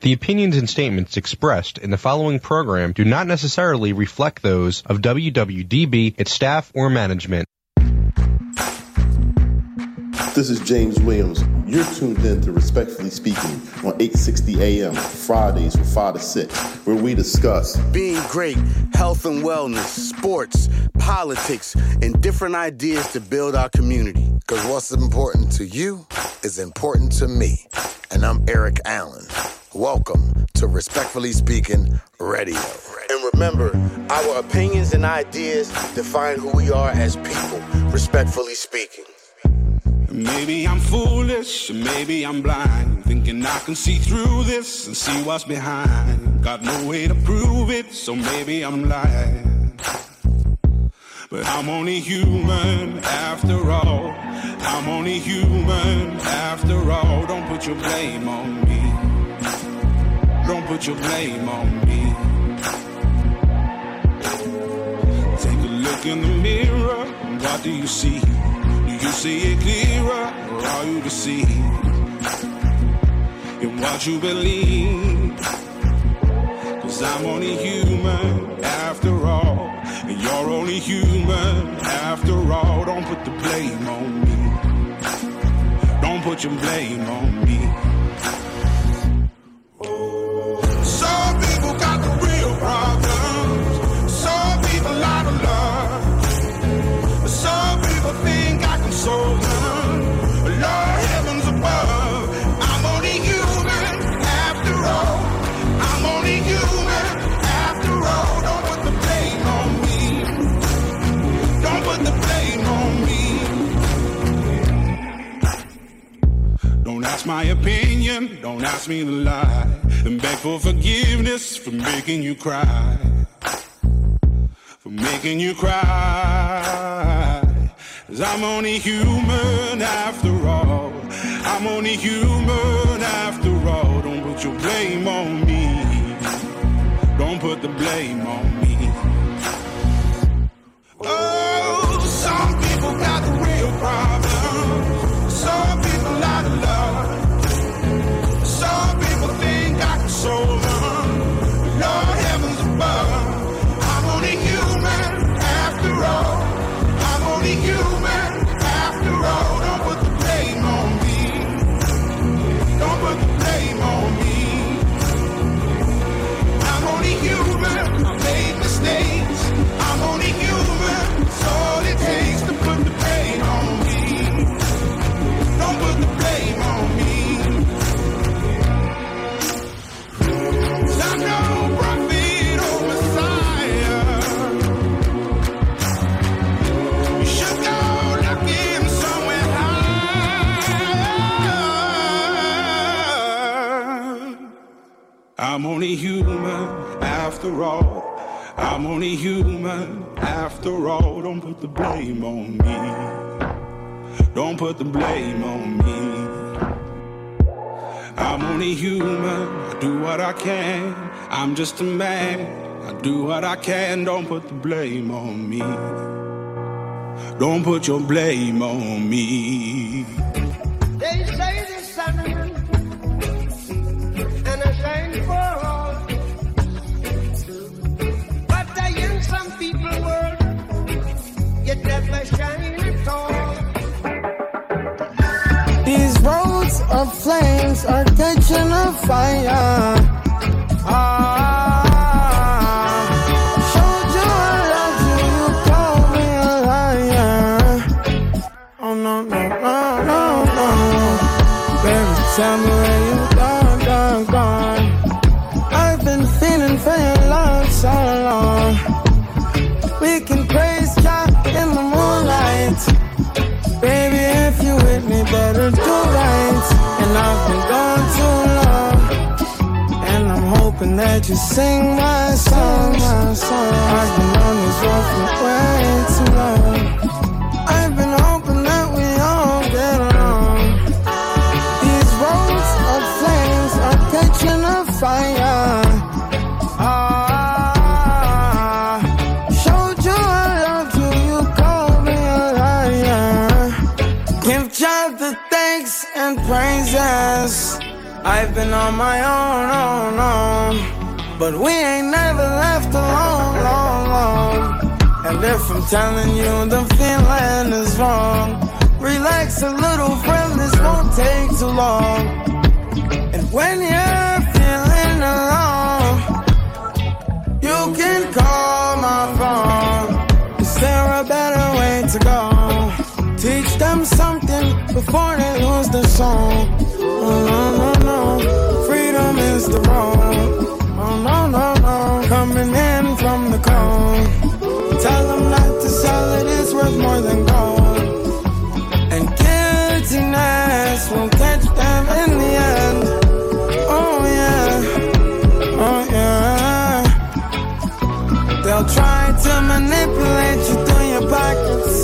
The opinions and statements expressed in the following program do not necessarily reflect those of WWDB, its staff, or management. This is James Williams. You're tuned in to Respectfully Speaking on 860 AM, Fridays from 5 to 6, where we discuss being great, health and wellness, sports, politics, and different ideas to build our community. Because what's important to you is important to me. And I'm Eric Allen. Welcome to Respectfully Speaking Radio. And remember, our opinions and ideas define who we are as people, respectfully speaking. Maybe I'm foolish, maybe I'm blind, thinking I can see through this and see what's behind. Got no way to prove it, so maybe I'm lying. But I'm only human after all. I'm only human after all. Don't put your blame on me. Don't put your blame on me. Take a look in the mirror, what do you see? You see it clearer, or are you deceived in what you believe? 'Cause I'm only human after all, and you're only human after all. Don't put the blame on me. Don't put your blame on me. Some people got the real problems. Some people out of love. Some people think solve them. Lord heavens above, I'm only human after all. I'm only human after all. Don't put the blame on me. Don't put the blame on me. Don't ask my opinion, don't ask me to lie, and beg for forgiveness for making you cry. For making you cry. 'Cause I'm only human after all. I'm only human after all. Don't put your blame on me. Don't put the blame on me. Oh, some people got the real problem. Some people out of love. Some people think I can solve them. Lord heavens above, I'm only human after all. I'm only human after all. Don't put the blame on me. Don't put the blame on me. I'm only human. I made mistakes. I'm only human. It's all it takes to put the blame on me. Don't put the blame on me. 'Cause I'm no prophet or Messiah. You should go looking somewhere high. I'm only human after all. I'm only human after all. Don't put the blame on me. Don't put the blame on me. I'm only human. I do what I can. I'm just a man. I do what I can. Don't put the blame on me. Don't put your blame on me. They say the sun and a shine for all, but the young some people world yet never shine at all. These roads of flames are catching a fire. Showed you I love you, you called me a liar. Oh no, no, no, no, no. Baby, tell me where you gone. I've been feeling for your love so long. We can praise God in the moonlight. Baby, if you with me, better do right. And I've been gone too long, and I'm hoping that you sing my song. I've been on this road for way too long. I've been hoping that we all get along. These roads of flames are catching a fire. Showed you I loved you, you called me a liar. Give God the thanks and praises. I've been on my own, but we ain't never left alone. And if I'm telling you the feeling is wrong, relax a little, friend, this won't take too long. And when you're feeling alone, you can call my phone. Is there a better way to go? Teach them something before they lose the song. Oh no, freedom is the road. Oh no, coming in from the cold. Tell them not to sell it, it's worth more than gold. And guiltiness will catch them in the end. Oh yeah. They'll try to manipulate you through your pockets.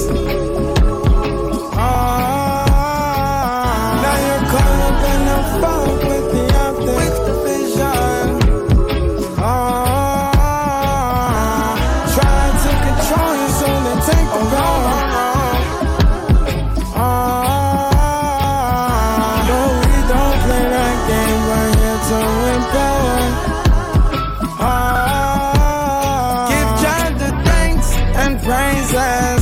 Now you're caught up in the fog with the optics, with the vision. Try to control you so they take the goal. No, we don't play that game, we're here to empower. Give Jah the thanks and praises.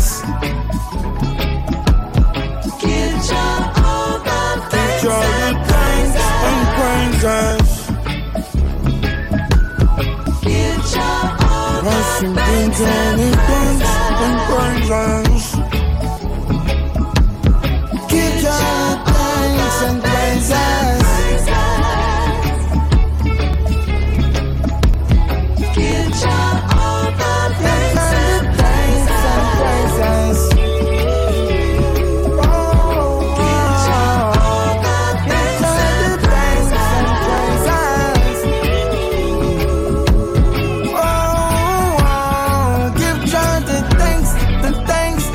Give Jah all the thanks and praises. Give Jah all the thanks and praises. Give Jah the thanks and praises. Give Jah all the thanks and praises. Give Jah the thanks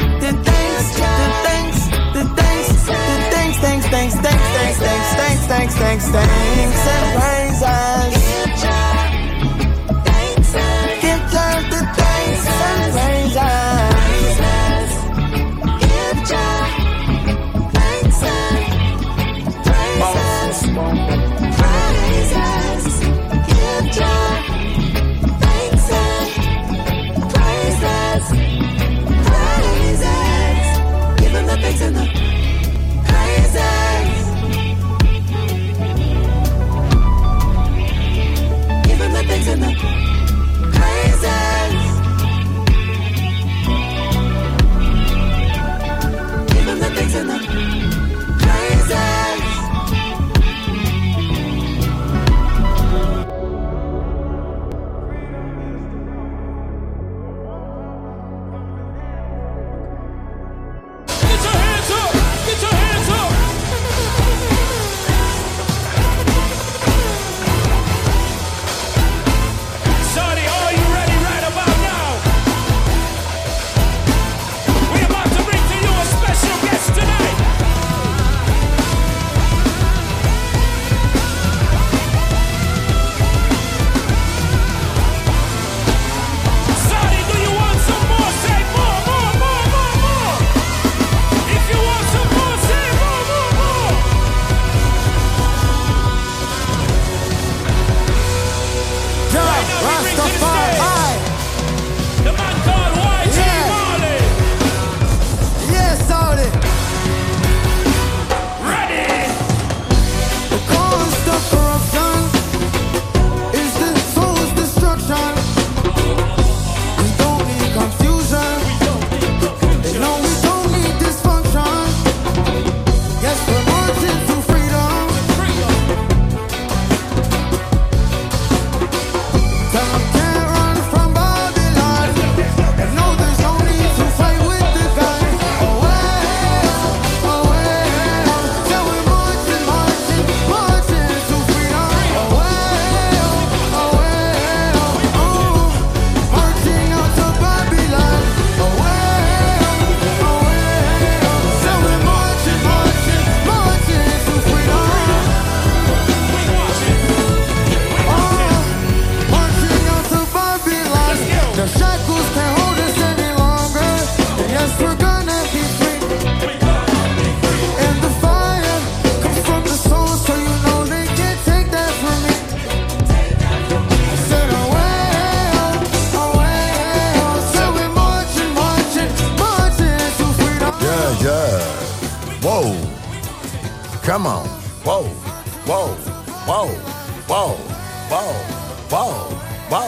Come on. Whoa, whoa, whoa, whoa, whoa, whoa,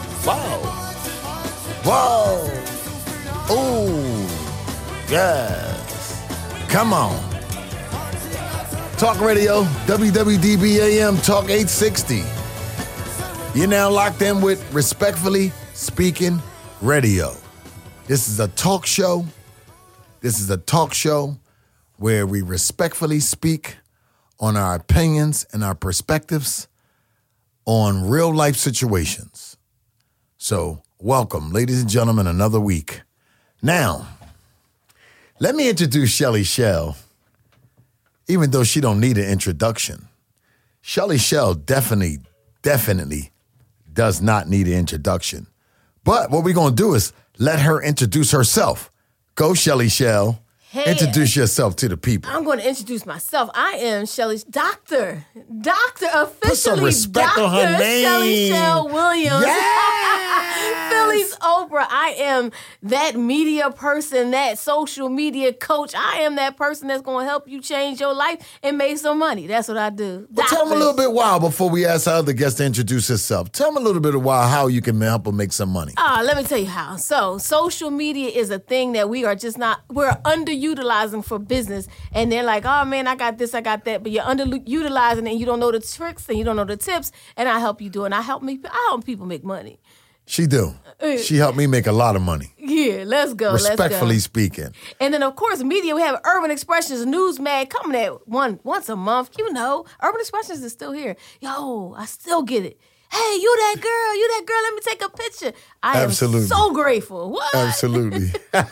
whoa, whoa. Ooh, yes. Come on. Talk Radio, WWDB AM, Talk 860. You're now locked in with Respectfully Speaking Radio. This is a talk show. This is a talk show where we respectfully speak on our opinions and our perspectives on real life situations. So, welcome, ladies and gentlemen, another week. Now, let me introduce Shelly Shell, even though she don't need an introduction. Shelly Shell definitely does not need an introduction. But what we're going to do is let her introduce herself. Go, Shelly Shell. Hey, introduce yourself to the people. I'm going to introduce myself. I am Shelly's doctor. Doctor, officially Put some respect on her name. Shelly Shell Williams. Yes! Philly's Oprah. I am that media person, that social media coach. I am that person that's going to help you change your life and make some money. That's what I do. Well, tell them a little bit why, before we ask our other guest to introduce herself. Tell them a little bit of why, how you can help her make some money. Let me tell you how. So, social media is a thing that we're underutilizing for business. And they're like, oh man, I got this, I got that. But you're underutilizing it and you don't know the tricks and you don't know the tips. And I help you do it. And I help people make money. She do. She helped me make a lot of money. Yeah, let's go. Respectfully speaking. And then, of course, media, we have Urban Expressions, News Mag coming at once a month. You know, Urban Expressions is still here. Yo, I still get it. Hey, you that girl, let me take a picture. I am so grateful. What? Absolutely.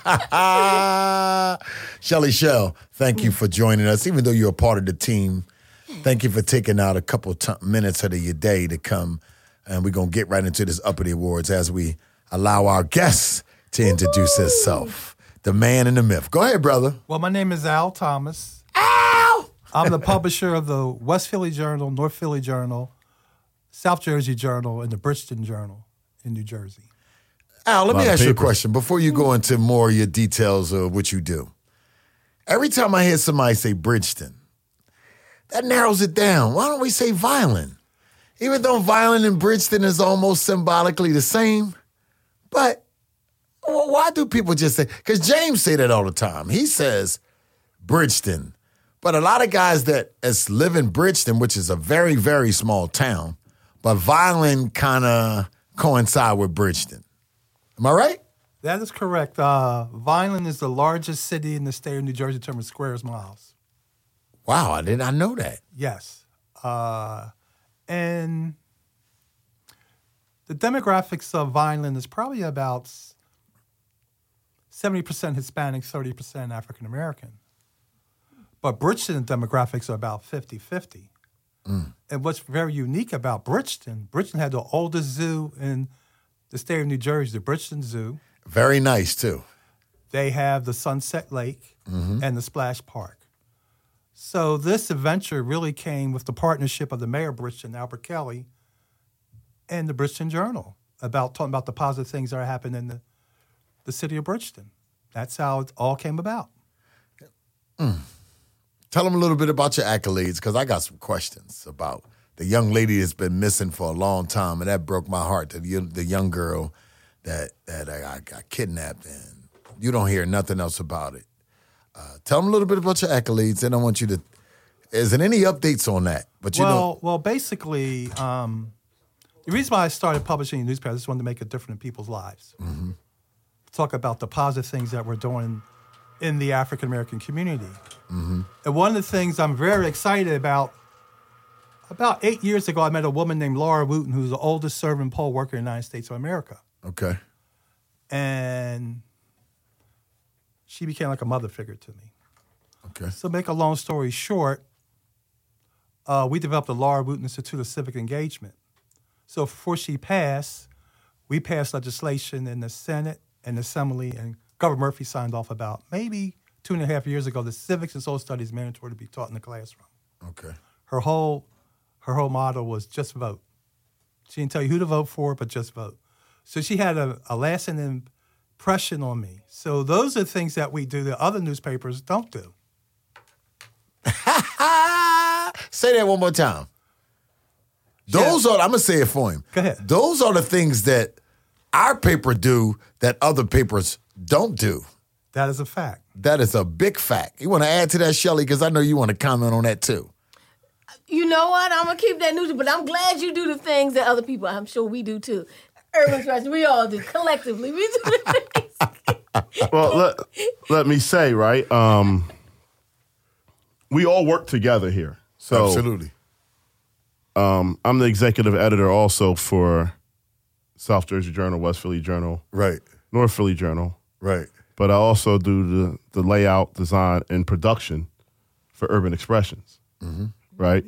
Shelly Shell, thank you for joining us. Even though you're a part of the team, thank you for taking out a couple minutes out of your day to come. And we're going to get right into this Uppity Awards as we allow our guest to introduce himself. The man and the myth. Go ahead, brother. Well, my name is Al Thomas. Al! I'm the publisher of the West Philly Journal, North Philly Journal, South Jersey Journal, and the Bridgeton Journal in New Jersey. Al, let me ask you a question before you go into more of your details of what you do. Every time I hear somebody say Bridgeton, that narrows it down. Why don't we say Violin? Even though Violin and Bridgeton is almost symbolically the same, but why do people just say, because James say that all the time. He says Bridgeton, but a lot of guys that live in Bridgeton, which is a very, very small town, but Violin kind of coincide with Bridgeton. Am I right? That is correct. Violin is the largest city in the state of New Jersey in terms of square miles. Wow, I did not know that. Yes. And the demographics of Vineland is probably about 70% Hispanic, 30% African American. But Bridgeton demographics are about 50-50. And what's very unique about Bridgeton had the oldest zoo in the state of New Jersey, the Bridgeton Zoo. Very nice, too. They have the Sunset Lake and the Splash Park. So this adventure really came with the partnership of the mayor of Bridgeton, Albert Kelly, and the Bridgeton Journal about talking about the positive things that are happening in the city of Bridgeton. That's how it all came about. Tell them a little bit about your accolades, because I got some questions about the young lady that's been missing for a long time, and that broke my heart, the young girl that I got kidnapped, and you don't hear nothing else about it. Tell them a little bit about your accolades. And I want you to. Is there any updates on that? But well, basically, the reason why I started publishing in newspapers, I just wanted to make a difference in people's lives. Talk about the positive things that we're doing in the African American community. And one of the things I'm very excited about 8 years ago, I met a woman named Laura Wooten, who's the oldest servant poll worker in the United States of America. Okay. And she became like a mother figure to me. Okay. So make a long story short, we developed the Laura Wooten Institute of Civic Engagement. So before she passed, we passed legislation in the Senate and Assembly, and Governor Murphy signed off about maybe 2.5 years ago, the civics and social studies mandatory to be taught in the classroom. Okay. Her whole motto was just vote. She didn't tell you who to vote for, but just vote. So she had a lasting impression on me. So those are things that we do that other newspapers don't do. Say that one more time. Those are, I'm going to say it for him. Go ahead. Those are the things that our paper do that other papers don't do. That is a fact. That is a big fact. You want to add to that, Shelly? Because I know you want to comment on that too. You know what? I'm going to keep that neutral, but I'm glad you do the things that other people, I'm sure we do too. Urban expression, we all do. Collectively, we do the things. Well, let me say, right, we all work together here. So, absolutely. I'm the executive editor also for South Jersey Journal, West Philly Journal, right, North Philly Journal, right. But I also do the layout, design, and production for Urban Expressions, right?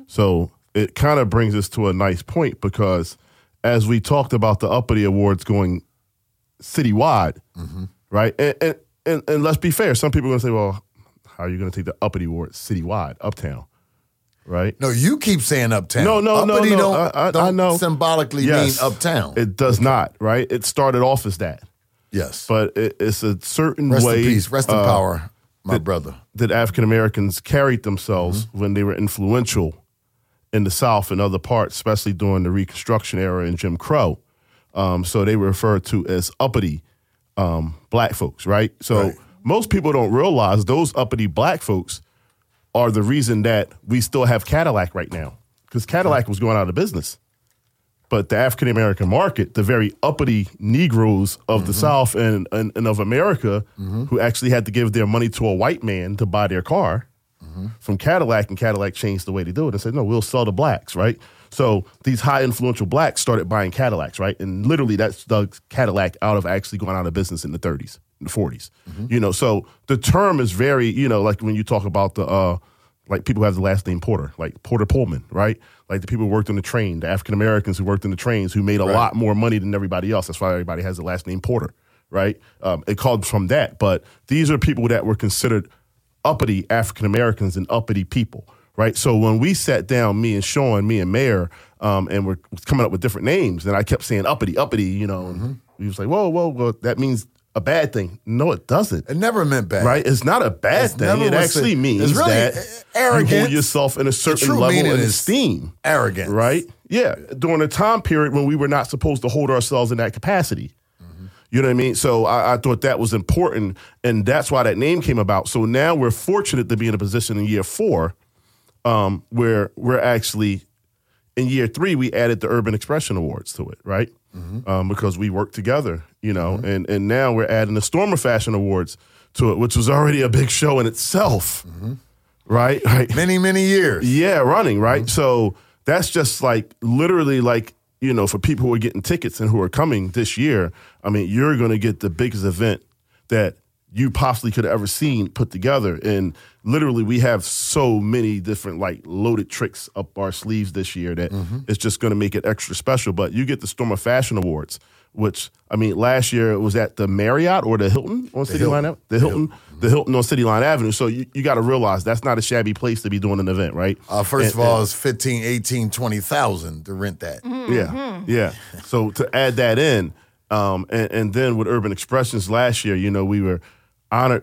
So it kind of brings us to a nice point because as we talked about the Uppity Awards going citywide, right? And let's be fair, some people are going to say, well, how are you going to take the Uppity Awards citywide, uptown? Right? No, you keep saying uptown. No. Uppity I don't know. symbolically mean uptown. It does not, right? It started off as that. Yes. But it's a certain Rest way. in peace. Rest in power, my brother. That African Americans carried themselves when they were influential in the South and other parts, especially during the Reconstruction era and Jim Crow. So they were referred to as uppity black folks, right? So most people don't realize those uppity black folks are the reason that we still have Cadillac right now, because Cadillac was going out of business. But the African-American market, the very uppity Negroes of the South and of America who actually had to give their money to a white man to buy their car from Cadillac, and Cadillac changed the way they do it and said, no, we'll sell to blacks, right? So these high influential blacks started buying Cadillacs, right? And literally that's dug Cadillac out of actually going out of business in the 30s, in the 40s. You know, so the term is very, you know, like when you talk about the, like people who have the last name Porter, like Porter Pullman, right? Like the people who worked on the train, the African Americans who worked in the trains who made a lot more money than everybody else. That's why everybody has the last name Porter, right? It called from that. But these are people that were considered uppity African Americans and uppity people, right? So when we sat down, me and Sean, me and Mayor, and we're coming up with different names, and I kept saying uppity, you know, and he was like, whoa, that means a bad thing. No, it doesn't. It never meant bad. Right? It's not a bad thing. It actually means really that arrogance. you hold yourself in a certain level of esteem. Arrogance. Right? Yeah. During a time period when we were not supposed to hold ourselves in that capacity. You know what I mean? So I thought that was important, and that's why that name came about. So now we're fortunate to be in a position in year 4 where we're actually, in year 3, we added the Urban Expression Awards to it, right? Because we worked together, you know, and now we're adding the Stormer Fashion Awards to it, which was already a big show in itself, right? Many years. Yeah, running, right? So that's just like literally like, you know, for people who are getting tickets and who are coming this year, I mean, you're going to get the biggest event that you possibly could have ever seen put together. And literally we have so many different like loaded tricks up our sleeves this year that it's just going to make it extra special. But you get the Stormer Fashion Awards, which, I mean, last year it was at the Marriott or the Hilton on City Line Avenue. The Hilton on City Line Avenue. So you got to realize that's not a shabby place to be doing an event, right? First of all, it's 15, 18, 20,000 to rent that. Yeah. So to add that in, and then with Urban Expressions last year, you know, we were honored.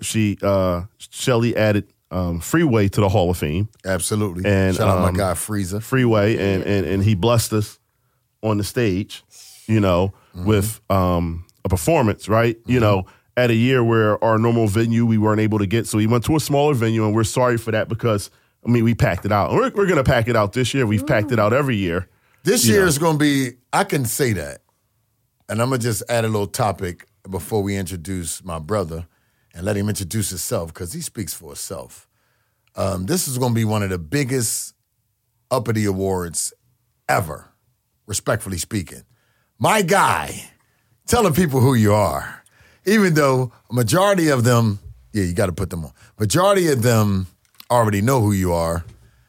Shelly added Freeway to the Hall of Fame. Absolutely. And shout out my guy Freezer. Freeway, and he blessed us on the stage, you know, with a performance, right? You know, at a year where our normal venue we weren't able to get. So he went to a smaller venue, and we're sorry for that because, I mean, we packed it out. We're going to pack it out this year. We've packed it out every year. This year is going to be, I can say that. And I'm going to just add a little topic before we introduce my brother and let him introduce himself because he speaks for himself. This is going to be one of the biggest uppity awards ever, respectfully speaking. My guy, telling people who you are, even though a majority of them, you got to put them on. Majority of them already know who you are,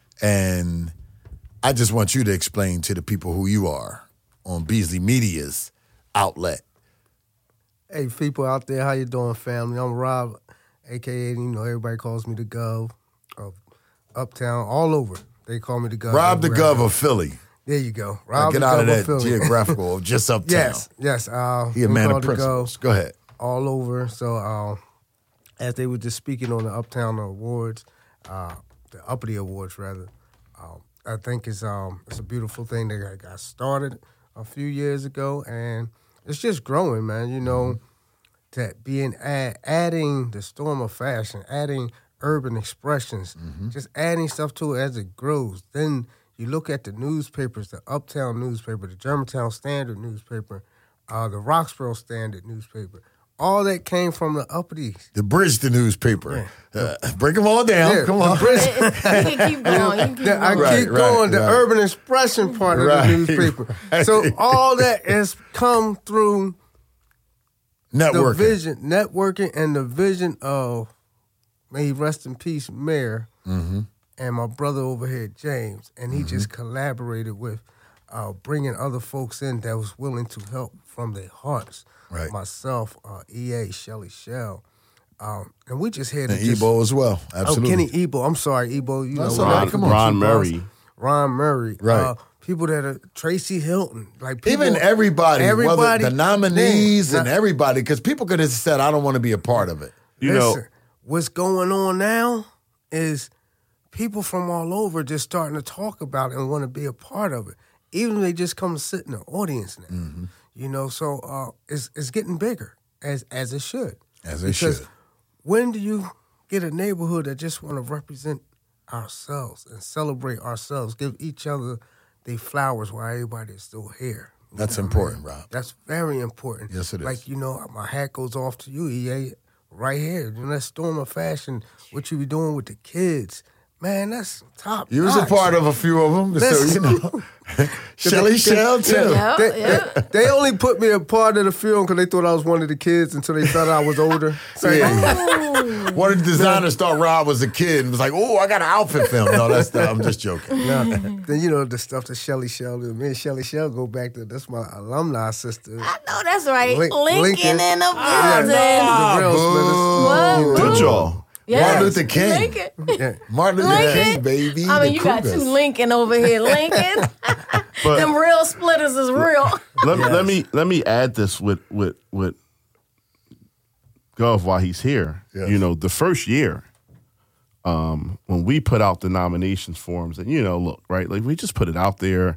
and I just want you to explain to the people who you are on Beasley Media's outlet. Hey, people out there, how you doing, family? I'm Rob, a.k.a., you know, everybody calls me the Gov of Uptown, all over. They call me the Gov. Rob the Gov of Philly. There you go. Rob get the out Gov of that Philly. geographical, just Uptown. Yes. He a man of principles. Go ahead. All over. So as they were just speaking on the Uptown Awards, the Uppity Awards, rather, I think it's a beautiful thing that got started a few years ago, and it's just growing, man. You know, that being adding the Storm of Fashion, adding urban expressions, just adding stuff to it as it grows. Then you look at the newspapers, the Uptown newspaper, the Germantown Standard newspaper, the Roxborough Standard newspaper. All that came from the uppities. The Bridgeton newspaper. Break them all down. Yeah, Come on. You can keep going. I keep going. The urban expression part of the newspaper. So all that has come through networking. The vision, networking, and the vision of, may he rest in peace, Mayor, and my brother over here, James. And he just collaborated with bringing other folks in that was willing to help from their hearts. Right. Myself, EA, Shelly Shell. And we just had and Ebo as well. Absolutely. Oh, Kenny Ebo. I'm sorry, Ebo. You That's know, all right. Come on. Ron Murray. Ron Murray. Right. People that are Tracy Hilton. Like people, even everybody, whether the nominees and everybody, because people could have said, I don't want to be a part of it. You know, what's going on now is people from all over just starting to talk about it and want to be a part of it. Even if they just come to sit in the audience now. You know, so it's getting bigger, as it should. As it should. When do you get a neighborhood that just want to represent ourselves and celebrate ourselves, give each other their flowers while everybody is still here? That's important, Rob. That's very important. Yes, it is. Like, you know, my hat goes off to you, EA, right here. You know, that Storm of Fashion, what you be doing with the kids. Man, that's top. You was a part of a few of them, so you know. Shelly Shell, too. They only put me a part of the film because they thought I was one of the kids until they thought I was older. So one of the designers thought Rob was a kid and was like, oh, I got an outfit film. No, I'm just joking. Then, you know, the stuff that Shelly Shell did. Me and Shelly Shell go back to, that's my alumni sister. I know that's right. Lincoln in the building. Good y'all. Yes. Martin Luther King. Martin Luther King, baby. I mean, you got two Lincoln over here. Lincoln. Them real splitters is real. Let me add this with Gov while he's here. Yes. You know, the first year, when we put out the nominations forms, and you know, look, right, like we just put it out there,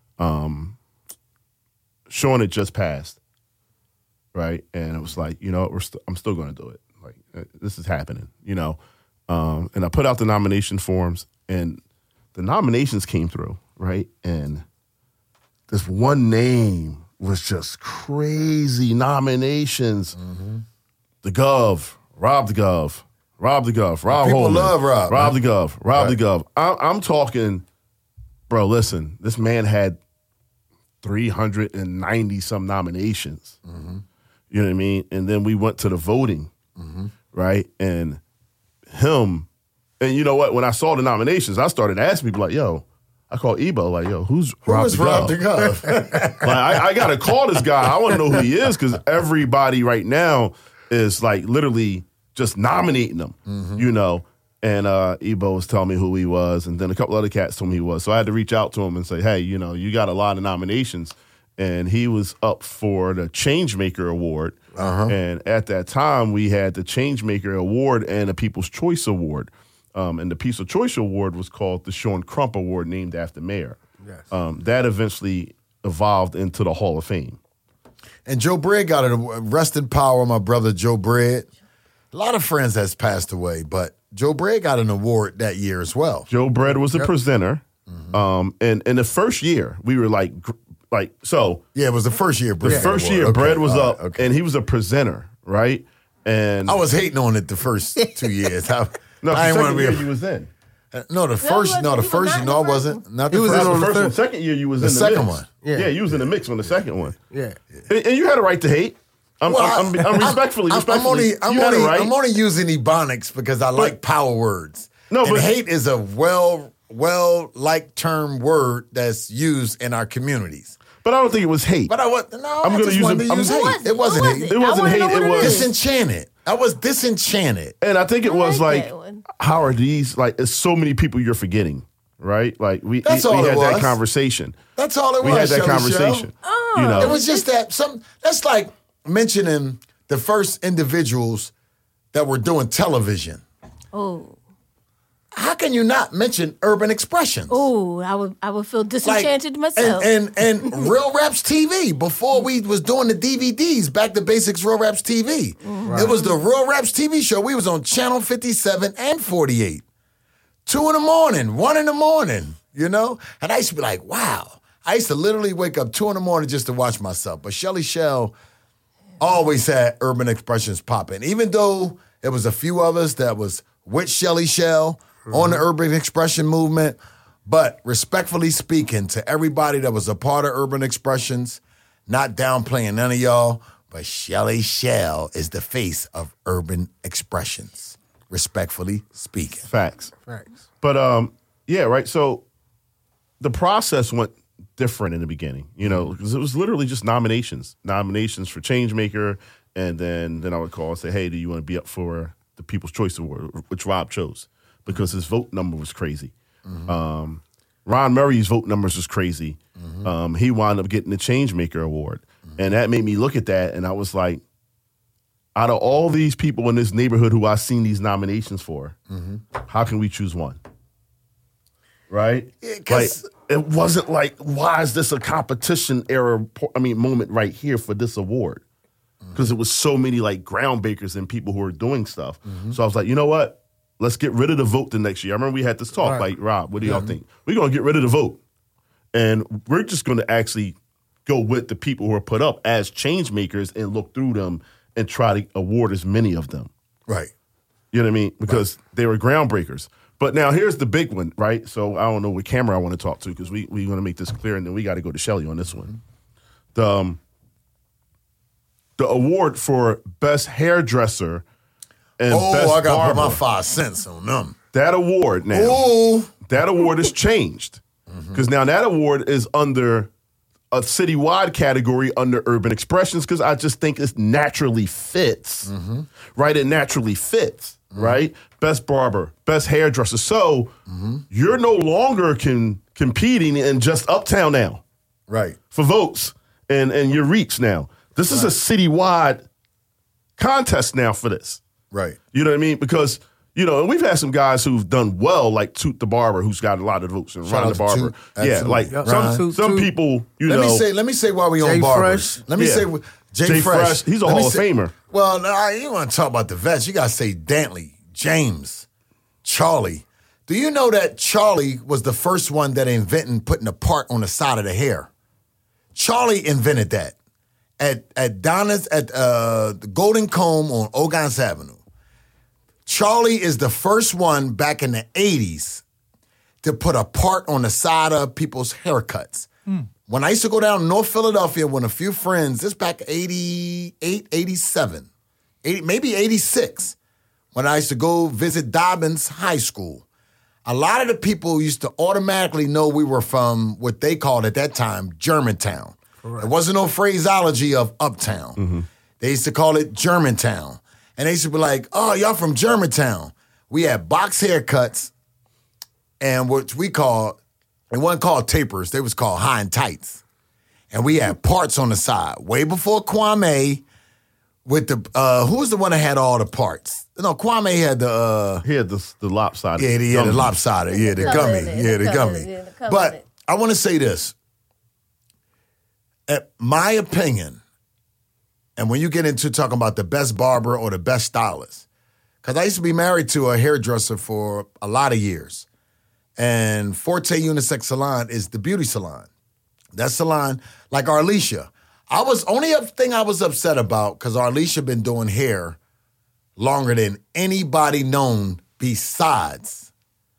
showing it just passed, right, and it was like, you know, I'm still going to do it. Like, this is happening, you know. And I put out the nomination forms, and the nominations came through, right? And this one name was just crazy nominations. The Gov, Rob the Gov, Rob People Holman, love Rob. Rob the Gov, Rob the Gov. I'm talking, bro, listen, this man had 390 some nominations. You know what I mean? And then we went to the voting. Right? And him, and you know what? When I saw the nominations, I started asking people like, yo, I called Ebo, like, yo, who's Rob the Gov? Like, I got to call this guy. I want to know who he is because everybody right now is like literally just nominating him, you know? And Ebo was telling me who he was, and then a couple other cats told me who he was. So I had to reach out to him and say, hey, you know, you got a lot of nominations. And he was up for the Changemaker Award. And at that time, we had the Changemaker Award and a People's Choice Award. And the People's Choice Award was called the Sean Crump Award, named after Mayor. Yes. That eventually evolved into the Hall of Fame. And Joe Bread got it. Rest in power, my brother Joe Bread. A lot of friends has passed away, but Joe Bread got an award that year as well. Joe Bread was a presenter. And in the first year, we were like, so. Yeah, it was the first year. The first year, Bread was up, and he was a presenter, right? And I was hating on it the first 2 years. I didn't want to be. You was in. The first year, I wasn't. Not the first. The first and second year, you was in the second mix. one. Yeah, you was in the mix on the second one. Yeah, and you had a right to hate. I'm respectfully. I'm only using ebonics because I like power words. No, but hate is a well-liked term word that's used in our communities. But I don't think it was hate. But I'm going to use hate. It wasn't hate. It wasn't hate. It was disenchanted. I was disenchanted. And I think it was like, how are these? Like, it's so many people you're forgetting, right? Like we had that conversation. That's all it was. We had that conversation. You know, it was just that that's like mentioning the first individuals that were doing television. Oh. how can you not mention Urban Expressions? Oh, I would feel disenchanted myself. And Real Raps TV, before we was doing the DVDs, Back to Basics Real Raps TV. Right. It was the Real Raps TV show. We was on Channel 57 and 48. 2 in the morning, 1 in the morning, you know? And I used to be like, wow. I used to literally wake up 2 in the morning just to watch myself. But Shelly Shell always had Urban Expressions popping. Even though it was a few of us that was with Shelly Shell on the Urban Expression movement. But respectfully speaking, to everybody that was a part of Urban Expressions, not downplaying none of y'all, but Shelly Shell is the face of Urban Expressions. Respectfully speaking. Facts. But yeah, right. So the process went different in the beginning, you know, because it was literally just nominations for Changemaker, and then I would call and say, hey, do you want to be up for the People's Choice Award, which Rob chose, because his vote number was crazy. Ron Murray's vote numbers was crazy. He wound up getting the Changemaker Award, and that made me look at that, and I was like, out of all these people in this neighborhood who I've seen these nominations for, how can we choose one? Right? Like, it wasn't like, why is this a competition moment right here for this award? Because it was so many like groundbreakers and people who were doing stuff. So I was like, you know what? Let's get rid of the vote the next year. I remember we had this talk, like, Rob, what do y'all think? We're going to get rid of the vote. And we're just going to actually go with the people who are put up as change makers and look through them and try to award as many of them. Right. You know what I mean? Because they were groundbreakers. But now here's the big one, right? So I don't know what camera I want to talk to, because we want to make this clear, and then we got to go to Shelly on this one. The award for Best Hairdresser and Best I got to put Barber. my 5 cents on them. That award now, that award has changed. Because now that award is under a citywide category under Urban Expressions, because I just think it naturally fits, right? It naturally fits, right? Best barber, best hairdresser. So you're no longer competing in just Uptown now, right? For votes and your reach now. This is a citywide contest now for this, right? You know what I mean? Because, you know, and we've had some guys who've done well, like Toot the Barber, who's got a lot of votes, and Ron the Barber. Yeah, like some people, you know. Let me say while we on barbers. Let me say Jay Fresh. He's a Hall of Famer. Well, no, you want to talk about the vets? You got to say Dantley, James, Charlie. Do you know that Charlie was the first one that invented putting a part on the side of the hair? Charlie invented that at Donna's at the Golden Comb on Ogans Avenue. Charlie is the first one back in the 80s to put a part on the side of people's haircuts. When I used to go down to North Philadelphia with a few friends, this back 88, 87, maybe 86, when I used to go visit Dobbins High School, a lot of the people used to automatically know we were from what they called at that time Germantown. Correct. There wasn't no phraseology of Uptown. They used to call it Germantown. And they used to be like, oh, y'all from Germantown. We had box haircuts and what we called, it wasn't called tapers, they was called high and tights. And we had parts on the side. Way before Kwame with the, who was the one that had all the parts? No, Kwame had the... he had the lopsided. Yeah, he had the lopsided. Yeah, the gummy. Yeah, the gummy. But I want to say this. At my opinion, and when you get into talking about the best barber or the best stylist, because I used to be married to a hairdresser for a lot of years, and Forte Unisex Salon is the beauty salon. That salon, like Arlisha, only thing I was upset about, because Arlisha been doing hair longer than anybody known besides,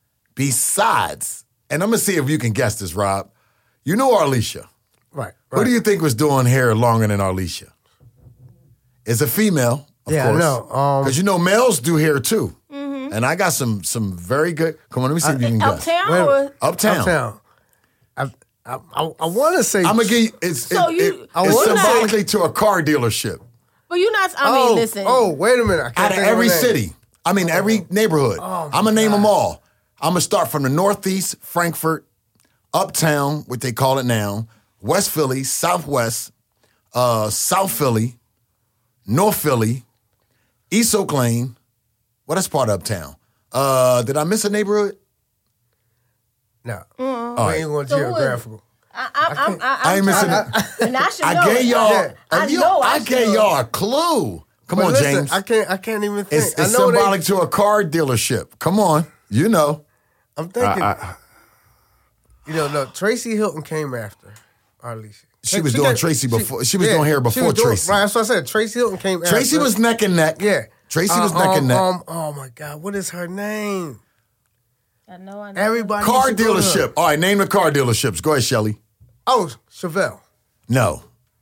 and I'm going to see if you can guess this, Rob. You know Arlisha. Right. Who do you think was doing hair longer than Arlisha? It's a female, of course. I know. Because you know males do hair too. And I got some very good. Come on, let me see if you can guess. Uptown? Uptown. I want to say. I'm gonna give you. It's symbolically to a car dealership. But you're not. I mean, listen. Oh, wait a minute. I can't Out of every city. I mean, every neighborhood. I'm gonna name them all. I'm gonna start from the Northeast, Frankfurt, Uptown, what they call it now, West Philly, Southwest, South Philly, North Philly, East Oak Lane. Well, that's part of Uptown. Did I miss a neighborhood? No. All I ain't going geographical. I ain't missing it. And I should know. I gave y'all. I should gave know. y'all a clue. Come But on, listen, James. I can't even think. It's I know symbolic to a car dealership. Come on, you know. I'm thinking. No, Tracy Hilton came after Alicia. She was doing Tracy before. She was doing hair before Tracy. Right, that's what I said. Tracy Hilton came after. Tracy was neck and neck. Yeah. Tracy was neck and neck. Oh my God, what is her name? I know. Everybody. Car used to go to her. dealership. All right, name the car dealerships. Go ahead, Shelly. Oh, Chevelle. No.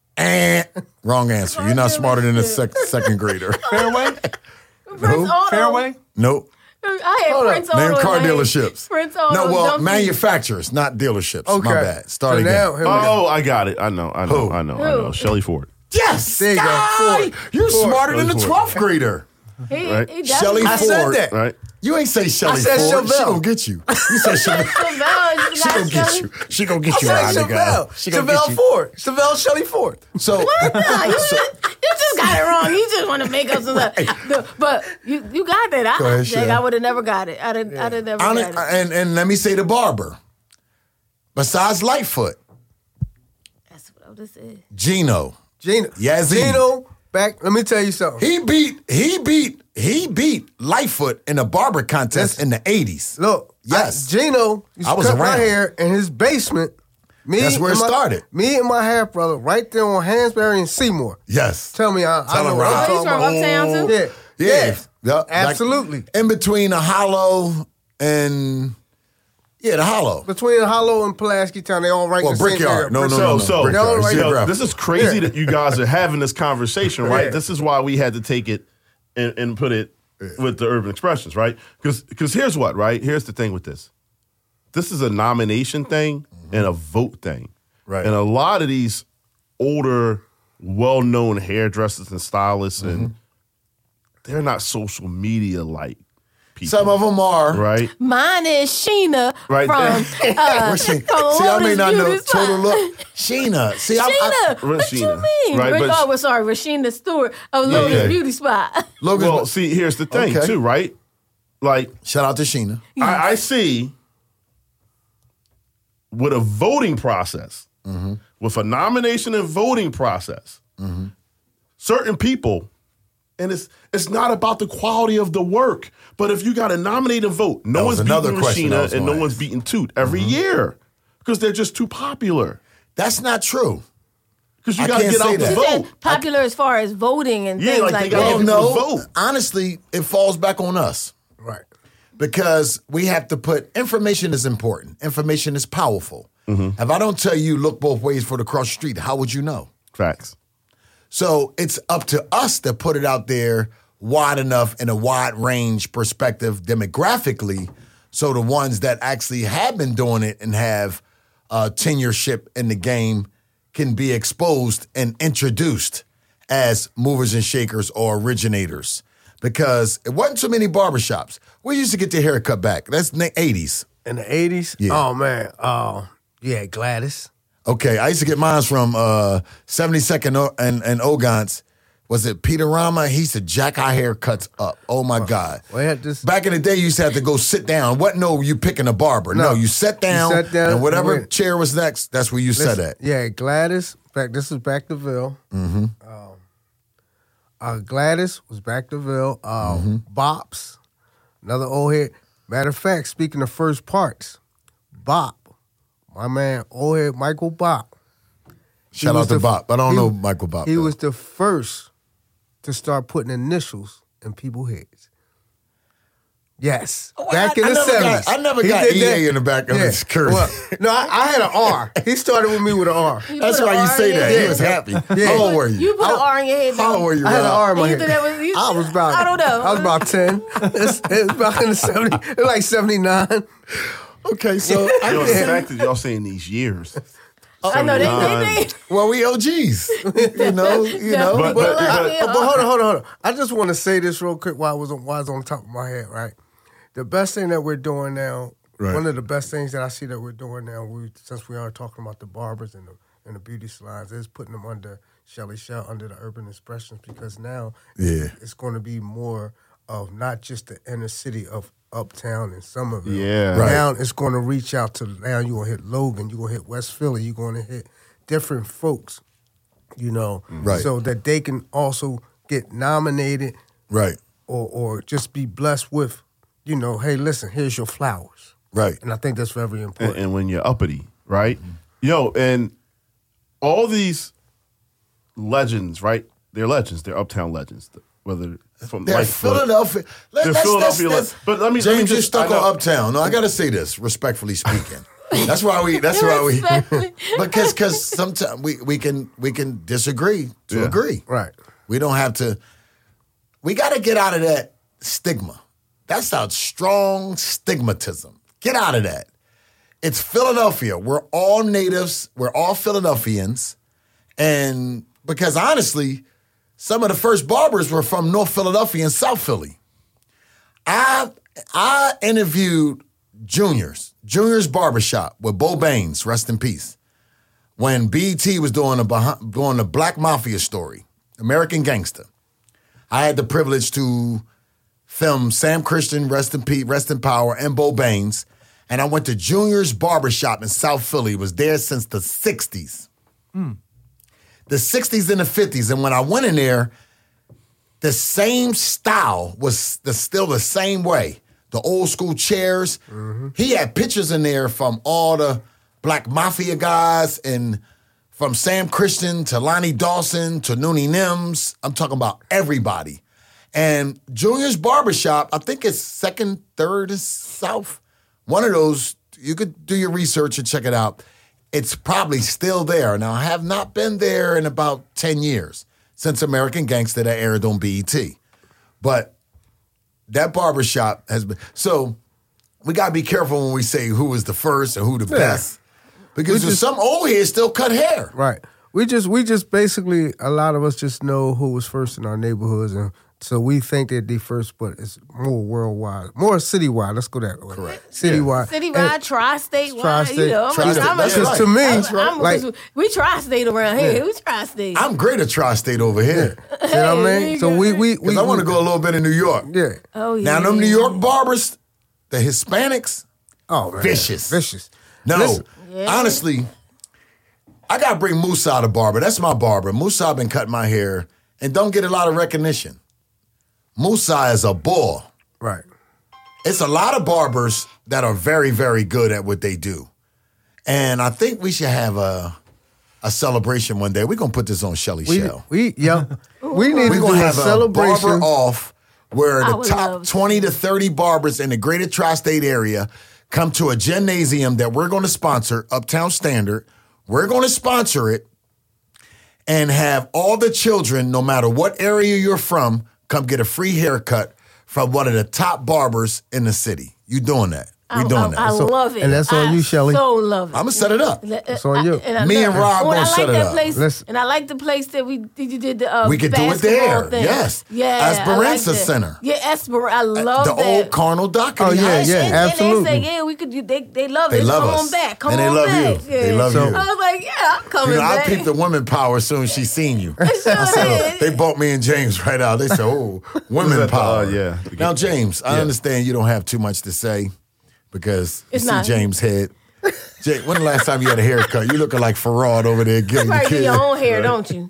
Wrong answer. You're not smarter than a second grader. Fairway? Prince Auto. Fairway? Nope. I had Prince Auto. Name car in my head. dealerships. Prince Auto. No, well, Dumpy. manufacturers, not dealerships. Okay. My bad. Start So again. now, here we go. I got it. I know. Who? Shelley Ford. Yes! There you go. Guy! Ford. You're Ford. smarter than a Ford. 12th grader. Right. He Shelly definitely I said Ford. that. Right. You ain't say Shelly I said Ford. She Chevelle. gonna get you. You said Chevelle. Chevelle. She gonna get you. She gonna get you, I said Ida. Chevelle. She gonna get Chevelle you. Ford. Chevelle Shelley Ford. So, No, you just got it wrong. You just want to make up some stuff. But you got that. Go ahead, Shay. I would have never got it. I'd have never got it. and let me say the barber. Besides Lightfoot, That's what this is. Gino. Yazzie. Gino, back. Let me tell you something. He beat Lightfoot in a barber contest in the 80s. Look, Yes. Gino used I to was cut my around. hair in his basement. That's where it started. Me and my half brother, right there on Hansberry and Seymour. Yes. Tell me, I Tell know him, what I'm Rob. talking He's from about. Uptown too? Yeah, Yeah. Yep. absolutely. Like, in between the Hollow and the Hollow. Between Hollow and Pulaski Town, they all right in the same Brickyard. area. No. So Brickyard. right. Geographic. this is crazy that you guys are having this conversation, right? Yeah. This is why we had to take it and put it with the urban expressions, right? Because here's what, right? Here's the thing with this. This is a nomination thing and a vote thing. Right. And a lot of these older, well-known hairdressers and stylists, and they're not social media-like people. Some of them are. Right? Mine is Sheena Right. from Where's she? See, I may not know total look. Sheena. See, Sheena, what you Sheena. mean? Right, but Rashina Stewart of Logan's okay. Beauty Spot. Logan's well, see, here's the thing, Okay. too, right? Like, shout out to Sheena. I see with a voting process, with a nomination and voting process, certain people, and it's not about the quality of the work, but if you got to nominate and vote, no That was one's another beating question I Rashina was and no gonna one's ask. beating Toot every year because they're just too popular. That's not true. Because you I got to can't get say out the that. She vote. said popular as far as voting and Yeah, things like like, they gotta that. get Well, people to no. vote. Honestly, it falls back on us. Right. Because we have to put information is important. Information is powerful. If I don't tell you look both ways for the cross street, how would you know? Facts. So it's up to us to put it out there wide enough in a wide range perspective demographically, so the ones that actually have been doing it and have tenureship in the game can be exposed and introduced as movers and shakers or originators. Because it wasn't too many barbershops. We used to get the haircut back. That's the 80s. In the 80s? Yeah. Oh, man. Yeah, Gladys. Okay, I used to get mine from 72nd and Ogans. Was it Peter Rama? He used to jack our haircuts up. Oh, my God. Well, this Back in the day, you used to have to go sit down. What? No, you picking a barber. No, you sat down, sat down and whatever and went. chair was next, that's where you sat at. Yeah, Gladys. This is back to Ville. Gladys was back to Ville. Bops, another old head. Matter of fact, speaking of first parts, Bop, my man, old head Michael Bop. Shout out to Bop. I don't know Michael Bop. He though. was the first to start putting initials in people's heads. Yes. Back in the 70s. I never He got did EA that. in the back of Yeah. his curve. Well, no, I had an R. He started with me with an R. That's why you say that. He was happy. How old were you? You put an R in your head. How old were you, I had an Rob? R in my You head. think that was- I was about. I don't know. I was about 10. It was back in the 70s. It was like 79. Okay, so You know, the fact that y'all saying these years. I know they well, we OGs. you know. But- But hold on. I just want to say this real quick while it was on top of my head, right? The best thing that we're doing now, Right. one of the best things that I see that we're doing now, since we are talking about the barbers and the beauty salons, is putting them under Shelly Shell, under the urban expressions, because now Yeah. it's going to be more of not just the inner city of Uptown and Somerville. Yeah. Right. Now it's going to reach out to, now you're going to hit Logan, you're going to hit West Philly, you're going to hit different folks, you know, Right. so that they can also get nominated Right. or just be blessed with, you know, hey, listen, here's your flowers. Right. And I think that's very important. And when you're uppity, right? Yo, and all these legends, right? They're legends. They're uptown legends. Whether from They're Lightfoot- Philadelphia. They're Philadelphia. But let me James, you're just stuck I on know- Uptown. No, I got to say this, respectfully speaking. That's why we. Because sometimes we can disagree to Yeah. agree. Right. We don't have to. We got to get out of that stigma. That's a strong stigmatism. Get out of that. It's Philadelphia. We're all natives. We're all Philadelphians. And because honestly, some of the first barbers were from North Philadelphia and South Philly. I interviewed Junior's Barbershop with Bo Baines, rest in peace, when BET was doing the Black Mafia story, American Gangster. I had the privilege to film Sam Christian, rest in peace, rest in power, and Bo Baines. And I went to Junior's Barbershop in South Philly. Was there since the 60s. The 60s and the 50s. And when I went in there, the same style was still the same way. The old school chairs. He had pictures in there from all the Black Mafia guys and from Sam Christian to Lonnie Dawson to Noonie Nims. I'm talking about everybody. And Junior's Barbershop, I think it's 2nd, 3rd, and South. One of those, you could do your research and check it out. It's probably still there. Now, I have not been there in about 10 years since American Gangster that aired on BET. But that barbershop has been. So we got to be careful when we say who was the first and who the best. Because there's some old heads still cut hair. Right. We just basically, a lot of us just know who was first in our neighborhoods, and so we think they'd be first, but it's more worldwide, more citywide. Let's go that way. Correct. Citywide. Citywide, tri-state, Tri-state. you know. That's right. To me, like, we tri-state around here. We tri-state. I'm great at tri-state over here. You know what I mean? So we Because I want to go a little bit in New York. Yeah. Oh, yeah. Now, them New York barbers, the Hispanics, Oh, man. vicious. No, Listen. honestly, I got to bring Musa the barber. That's my barber. Musa been cutting my hair and don't get a lot of recognition. Musa is a bull. Right. It's a lot of barbers that are very, very good at what they do. And I think we should have a celebration one day. We're going to put this on Shelly Shell. We need to We're do going to a have a celebration. barber off where I the would top love 20 to 30 barbers in the greater tri-state area come to a gymnasium that we're going to sponsor, Uptown Standard. We're going to sponsor it and have all the children, no matter what area you're from, come get a free haircut from one of the top barbers in the city. You doing that? We doing that. I love it. and that's on you, Shelley. So love it. I'm going to set it up. It's on you. Me and Rob gonna set it up. Place, and I like the place that you did the We could do it basketball there. thing. Yes. Yeah. Esperanza I like that. Center. Yeah, Esperanza. I love the that. old Carnal Doherty. Oh, yeah, High yeah. School. And Absolutely. they say, yeah, we could do. They love They it. love Come us. on back. Come And they on love back. you. They love you. I was like, yeah, I'm coming You know, I back. peeped the women power as soon as she seen you. I sure said, did. they bought me and James right out. They said, oh, women that the- power. yeah. Now, James, I Yeah. understand you don't have too much to say because you It's see not. James' head. When the last time you had a haircut? You looking like Farad over there You getting the probably do kid. your own hair, don't you?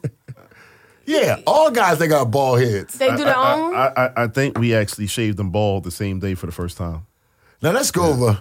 Yeah, all guys, they got bald heads. They do their own. I think we actually shaved them bald the same day for the first time. Now, let's go over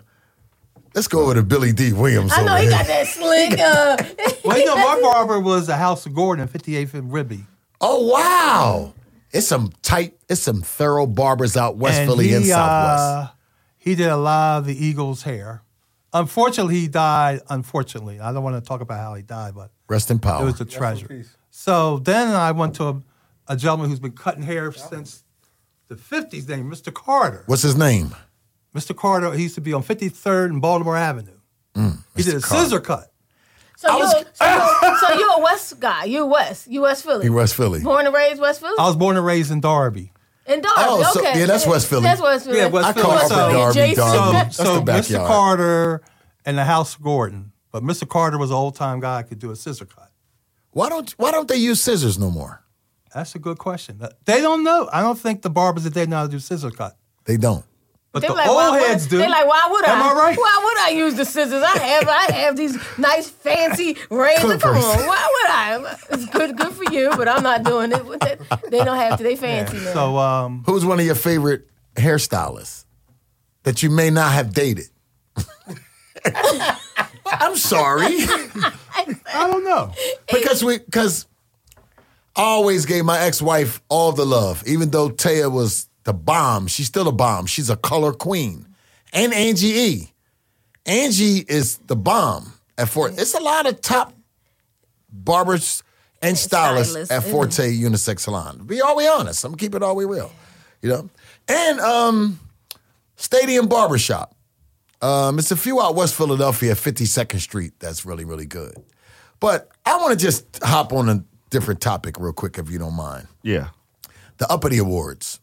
to Billy D. Williams I know over he here. got that slick. Well, you know, my barber was the House of Gordon, 58th and Ribby. Oh, wow. It's some thorough barbers out West Philly and Southwest. He did a lot of the Eagles' hair. Unfortunately, he died. Unfortunately, I don't want to talk about how he died, but Rest in it power. was a treasure. So then I went to a gentleman who's been cutting hair since the 50s named Mr. Carter. What's his name? Mr. Carter, he used to be on 53rd and Baltimore Avenue. He did a scissor cut. So you're a West guy. You're West. You West Philly. He West Philly. Born and raised West Philly? I was born and raised in Derby. In Derby, Oh, so- okay. yeah, that's West Philly. That's West Philly. Yeah, West I Philly. call So- Upper Darby, Jason. Darby. That's So the Mr. backyard. Carter and the House of Gordon. But Mr. Carter was an old-time guy who could do a scissor cut. Why don't they use scissors no more? That's a good question. They don't know. I don't think the barbers today know how to do scissor cut. They don't. But They the like, old why would- heads do. They like, why would Am I? I right? Why would I use the scissors? I have these nice fancy razors. Come on, why would I? It's good for you, but I'm not doing it. They don't have to. They fancy now. So, who's one of your favorite hairstylists that you may not have dated? I'm sorry. I don't know. Because I always gave my ex-wife all the love. Even though Taya was the bomb, she's still a bomb. She's a color queen. And Angie E. Angie is the bomb at Forte. It's a lot of top barbers and stylists at Forte Unisex Salon. Be all we honest. I'm going to keep it all we real. You know? And Stadium Barbershop. It's a few out West Philadelphia at 52nd Street that's really, really good. But I want to just hop on a different topic real quick, if you don't mind. Yeah. The Uppity Awards.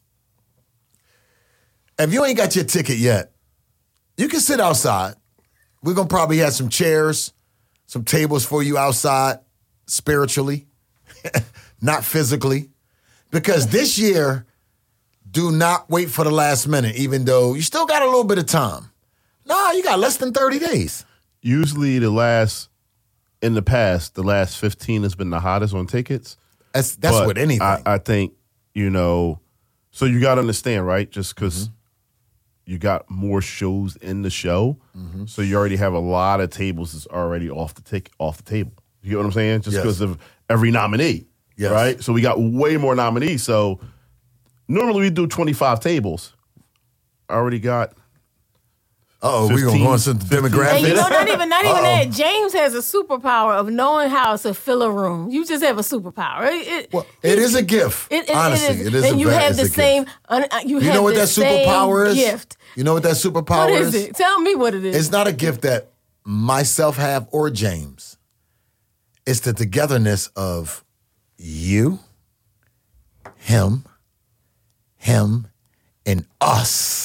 If you ain't got your ticket yet, you can sit outside. We're going to probably have some chairs, some tables for you outside, spiritually, not physically. Because this year, do not wait for the last minute, even though you still got a little bit of time. No, you got less than 30 days. Usually in the past, the last 15 has been the hottest on tickets. That's with anything. I think, so you got to understand, right? Just because you got more shows in the show, so you already have a lot of tables that's already off the table. You get what I'm saying? Just because of every nominee, right? So we got way more nominees. So normally we do 25 tables. I already got. We're going to go into the demographics. And not even that. James has a superpower of knowing how to fill a room. You just have a superpower. It is a gift. Honestly, it is. And you have the same. You know what that superpower is? Gift. You know what that superpower is? What is it? Tell me what it is. It's not a gift that myself have or James. It's the togetherness of you, him, and us.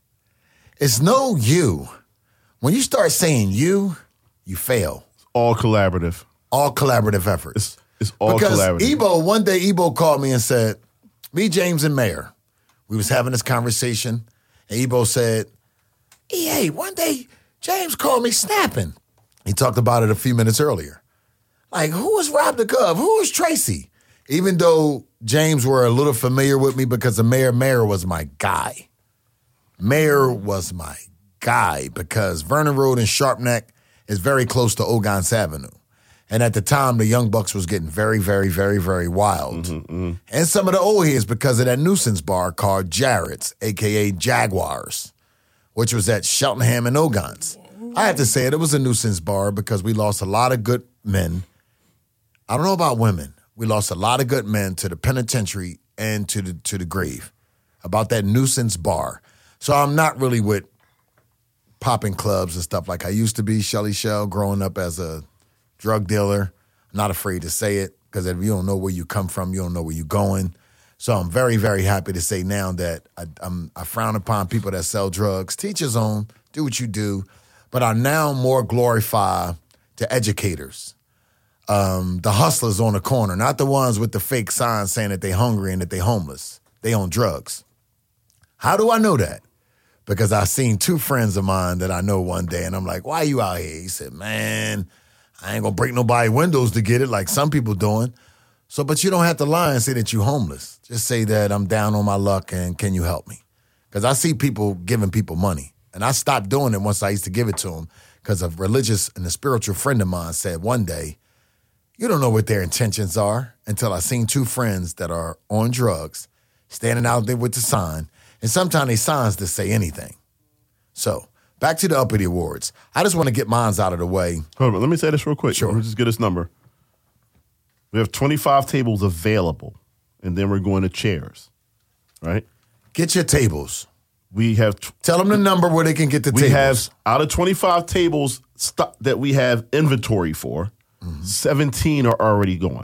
It's no you. When you start saying you fail. It's all collaborative. All collaborative efforts. It's all collaborative. Because one day Ebo called me and said, me, James, and Mayor, we was having this conversation, and Ebo said, hey, one day James called me snapping. He talked about it a few minutes earlier. Like, who was Rob the Gov? Who was Tracy? Even though James were a little familiar with me because the Mayor was my guy. Mayor was my guy because Vernon Road and Sharpneck is very close to Ogans Avenue. And at the time, the Young Bucks was getting very, very, very, very wild. And some of the old heads because of that nuisance bar called Jarrett's, a.k.a. Jaguars, which was at Cheltenham and Ogans. I have to say it was a nuisance bar because we lost a lot of good men. I don't know about women. We lost a lot of good men to the penitentiary and to the grave about that nuisance bar. So I'm not really with popping clubs and stuff like I used to be, Shelly Shell, growing up as a drug dealer. I'm not afraid to say it because if you don't know where you come from, you don't know where you're going. So I'm very, very happy to say now that I frown upon people that sell drugs. Teach his own, do what you do, but I now more glorify the educators, the hustlers on the corner, not the ones with the fake signs saying that they're hungry and that they're homeless. They own drugs. How do I know that? Because I seen two friends of mine that I know one day, and I'm like, why are you out here? He said, man, I ain't gonna break nobody's windows to get it like some people doing. So, but you don't have to lie and say that you're homeless. Just say that I'm down on my luck and can you help me? Because I see people giving people money. And I stopped doing it once I used to give it to them because a religious and a spiritual friend of mine said one day, you don't know what their intentions are until I seen two friends that are on drugs standing out there with the sign. And sometimes they signs to say anything. So, back to the Uppity Awards. I just want to get mine out of the way. Hold on, let me say this real quick. Sure. Let me just get this number. We have 25 tables available, and then we're going to chairs, right? Get your tables. We have... Tell them the number where they can get the tables. We have, out of 25 tables that we have inventory for, 17 are already gone.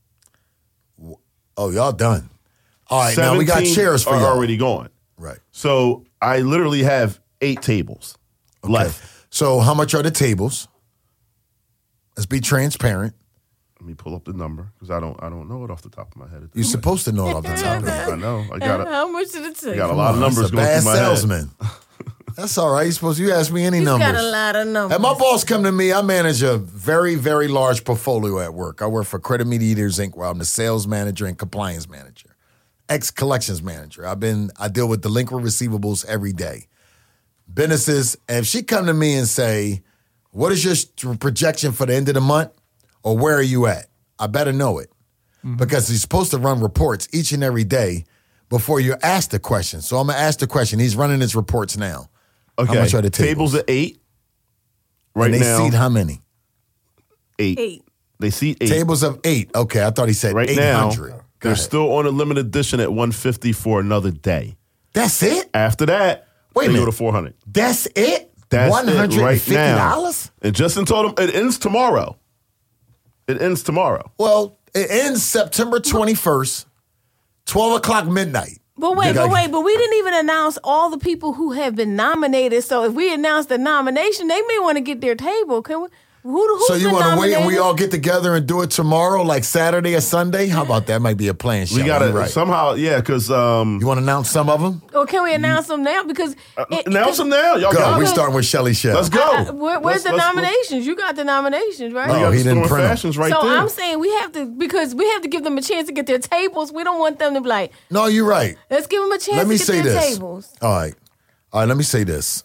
Oh, y'all done. All right, now we got chairs for y'all. Already gone. Right. So I literally have 8 tables left. So how much are the tables? Let's be transparent. Let me pull up the number because I don't know it off the top of my head. You're supposed to know it off the top of your head. I know. I got How much did it take? I got a lot of numbers going bad through my salesman. That's all right. You ask me any He's numbers. got a lot of numbers. And my boss come to me, I manage a very, very large portfolio at work. I work for Credit Mediators Inc., where I'm the sales manager and compliance manager, ex-collections manager. I deal with delinquent receivables every day. Businesses, and if she come to me and say, what is your projection for the end of the month, or where are you at? I better know it. Because he's supposed to run reports each and every day before you ask the question. So I'm going to ask the question. He's running his reports now. Okay. How much are the tables? Tables at 8. Right and they now. seat how many? 8. They seat 8. Tables of 8. Okay, I thought he said right 800. now. They're still on a limited edition at $150 for another day. That's it? After that, Wait a they minute. go to $400. That's it? That's $150? it right now. And Justin told him it ends tomorrow. It ends tomorrow. Well, it ends September 21st, 12 o'clock midnight. But we didn't even announce all the people who have been nominated. So if we announce the nomination, they may want to get their table. Can we? Who's So you want to wait and we all get together and do it tomorrow, like Saturday or Sunday? How about that? Might be a plan. We got to somehow, because... you want to announce some of them? Or can we announce them now? Because announce them now. Y'all go. got We it. starting with Shelly Shell. Let's go. Where's the nominations? You got the nominations, right? Oh, he didn't print them. right so there. I'm saying we have to give them a chance to get their tables. We don't want them to be like, No, you're right. let's give them a chance Let me to say get their this. tables. All right, let me say this.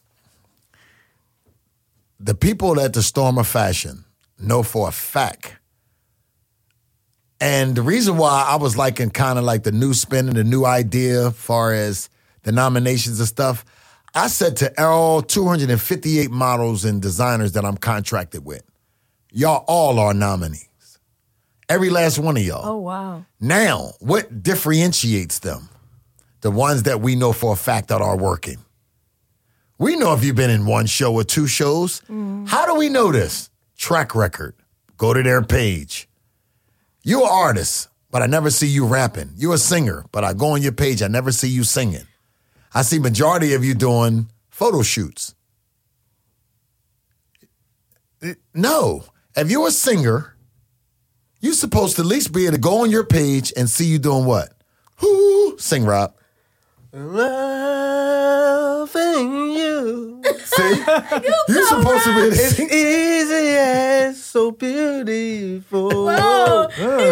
The people at the Storm of Fashion know for a fact. And the reason why I was liking kind of like the new spin and the new idea as far as the nominations and stuff, I said to all 258 models and designers that I'm contracted with, y'all all are nominees. Every last one of y'all. Oh, wow. Now, what differentiates them? The ones that we know for a fact that are working. We know if you've been in one show or two shows. How do we know this? Track record. Go to their page. You're an artist, but I never see you rapping. You're a singer, but I go on your page, I never see you singing. I see majority of you doing photo shoots. No. If you're a singer, you're supposed to at least be able to go on your page and see you doing what? Whoo, sing, Rob. Loving you. See? You're supposed to be able to It's sing. easy and so beautiful. Whoa,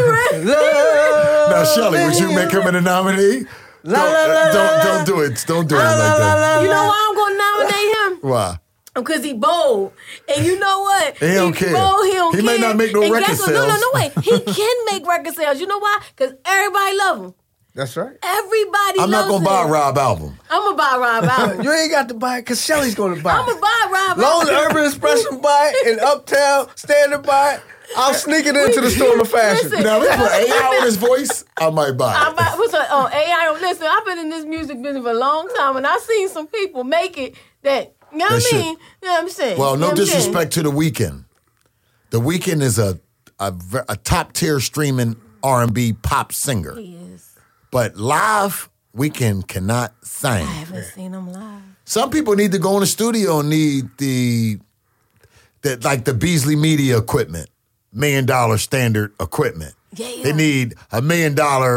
Now, Shelly, would you make him a nominee? Don't do it. Don't do it like that. You know why I'm going to nominate him? Why? Because he bold. And you know what? He don't care. Bold, he don't He care. may not make no and record guess what? sales. No, wait. He can make record sales. You know why? Because everybody love him. That's right. Everybody I'm not loves going to buy a him. Rob album. I'm going to buy Rob album. You ain't got to buy it because Shelly's going to buy I'm going it. to buy Rob Long as album. Urban Expression buy it and Uptown Standard buy it, I'll sneak it into the Storm of Fashion. Listen. Now, we put AI on his voice, I might buy it. What's AI? Listen, I've been in this music business for a long time, and I've seen some people make it that, you know what I mean? You know what I'm saying? Well, You know no what I'm saying? disrespect to The Weeknd. The Weeknd is a top-tier streaming R&B pop singer. He is. But live, Weeknd cannot sing. I haven't seen him live. Some people need to go in the studio and need the Beasley Media equipment, $1 million standard equipment. Yeah. They need $1 million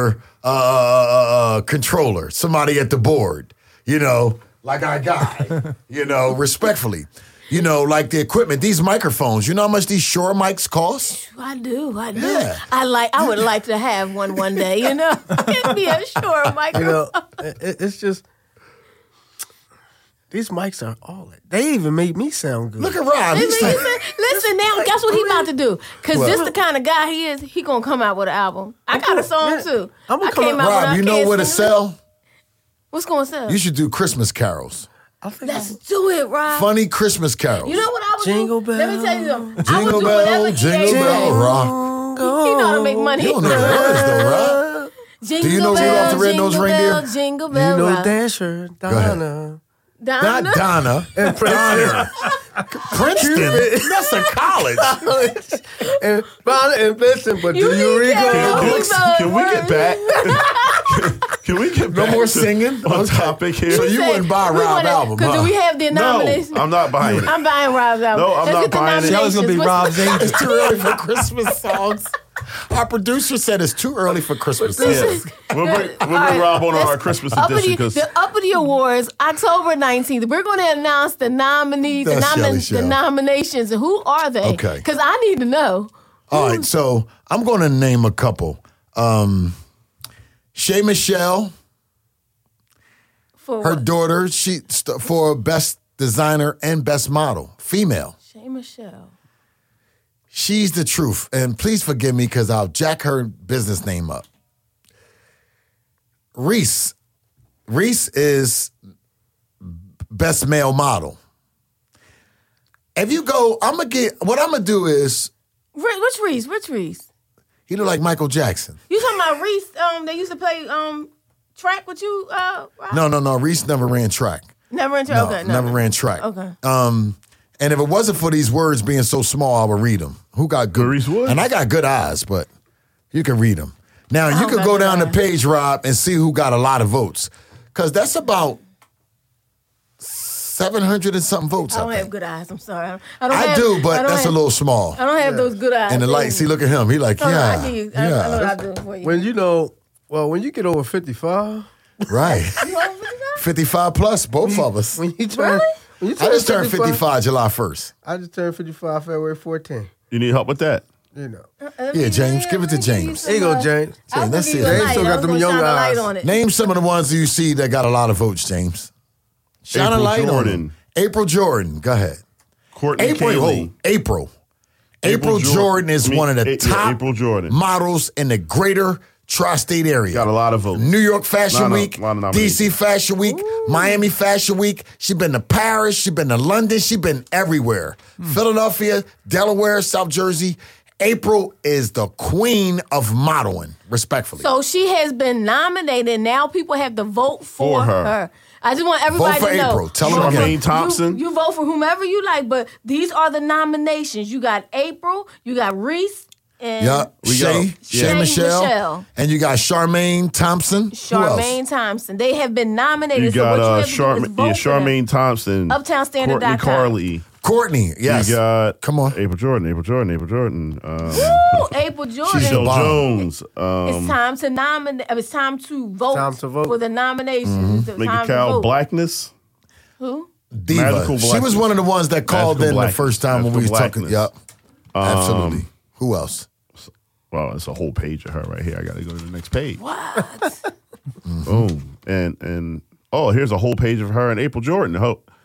controller, somebody at the board, like our guy, respectfully. Like the equipment, these microphones, you know how much these Shure mics cost? I do. Yeah. I would like to have one day, It'd be a short microphone. It's just, these mics are all, they even made me sound good. Look at Rob. Listen now, guess what he about to do? Because What? this the kind of guy he is, he gonna come out with an album. I got a song too. I'm gonna I came out Rob, with you I know Can't what to Sing It. sell? What's gonna sell? You should do Christmas carols. Let's do it, Rob. Funny Christmas carols. You know what I would Jingle do? Let me tell you something. I would Jingle do bell, whatever jingle EA bell said. rock. He know how to make money. You don't know the words though, Rob. Jingle Do you know bell, Rudolph the Red-Nosed jingle Reindeer? bell, Jingle bell, You know rock. Dasher, ahead. Donna. Donna? Not Donna. And Donner. Princeton. That's a college. and Donna and Vincent, but You do you need that. recall? Can we get back? Can we get back? No more to- singing? on topic here. So you wouldn't buy a Rob album, Because huh? do we have the nomination? No, I'm not buying it. I'm buying Rob's album. No, I'm Let's not get the buying it. That was nominations. gonna be What's Rob's the- angel. It's too early for Christmas songs. Our producer said it's too early for Christmas. Yeah. We'll bring Rob on our Christmas edition. The Uppity Awards, October 19th. We're going to announce the nominees, the nominations. And who are they? Okay. Because I need to know. All right, so I'm going to name a couple. Shay Michelle, For her what? daughter, for best designer and best model, female. Shay Michelle. She's the truth. And please forgive me because I'll jack her business name up. Reese. Reese is best male model. If you go, what I'm going to do is. Which Reese? Which Reese? He look like Michael Jackson. You talking about Reese? They used to play track with you? Rob? No. Reese never ran track. Never ran track? No, Okay. never ran track. Okay. And if it wasn't for these words being so small, I would read them. Who got good? Reese Woods? And I got good eyes, but you can read them. Now, you don't could got go good down the eyes. page, Rob, and see who got a lot of votes. Because that's about 700 and something votes, I don't I have think. good eyes. I'm sorry. I do, but that's a little small. I don't have those good eyes. And the light, see, look at him. He like, Hold on, yeah. I give you. I know what I do for you. When when you get over 55, Right. You over 55? 55 plus, both of us. when you turn, when you I just turned 55 July 1st. I just turned 55 February 14th. You need help with that? You know. Yeah, James, give it to James. There you go, James. James, let's see. James still got them young eyes. Name some of the ones you see that got a lot of votes, James. Shine a April light on Jordan. them. April Jordan. Go ahead. Courtney Cayley. April Jordan is one of the top April Jordan. models in the greater tri-state area. Got a lot of votes. New York Fashion Week, lot of nominations. DC Fashion Week, Miami Fashion Week. She's been to Paris. She's been to London. She's been everywhere. Philadelphia, Delaware, South Jersey. April is the queen of modeling, respectfully. So she has been nominated. Now people have to vote for her. I just want everybody Vote for to know. April. Tell them again. Charmaine Thompson. You vote for whomever you like, but these are the nominations. You got April, you got Reese, and Shay Michelle. And you got Charmaine Thompson. Who else? Charmaine Thompson. They have been nominated. You so what got you have to do is vote for them. Charmaine Thompson. UptownStandard.com. Courtney Carly. Courtney, yes. You got Come on. April Jordan. Woo! April Jordan. Michelle Jones. It's time to nominate. It's time to vote. For the nominations. It's time to Mikal vote. Blackness. Who? Diva. Magical She was one of the ones that called Magical in Blackness. the first time when we was Magical talking. Blackness. Yep. Absolutely. Who else? Well, it's a whole page of her right here. I got to go to the next page. What? Boom. And here's a whole page of her and April Jordan.